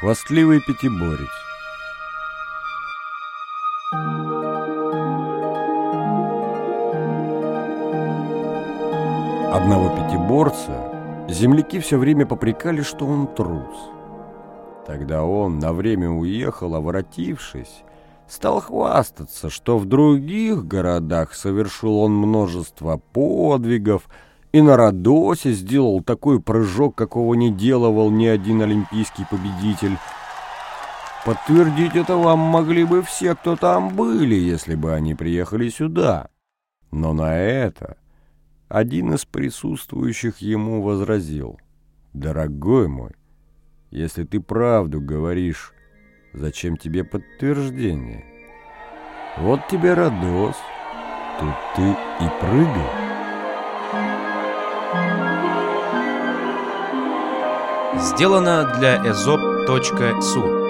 Хвастливый пятиборец. Одного пятиборца земляки все время попрекали, что он трус. Тогда он на время уехал, а воротившись, стал хвастаться, что в других городах совершил он множество подвигов и на Родосе сделал такой прыжок, какого не делал ни один олимпийский победитель. Подтвердить это вам могли бы все, кто там были, если бы они приехали сюда. Но на это один из присутствующих ему возразил: «Дорогой мой, если ты правду говоришь, зачем тебе подтверждение? Вот тебе Родос, тут ты и прыгай». Сделано для Эзоп.су.